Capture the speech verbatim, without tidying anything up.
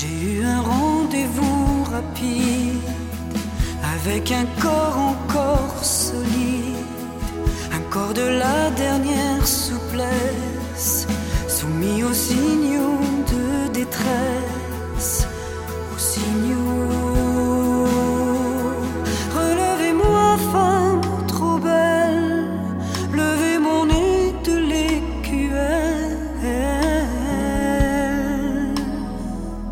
J'ai eu un rendez-vous rapide avec un corps encore solide, un corps de la dernière souplesse, soumis aux signaux de détresse.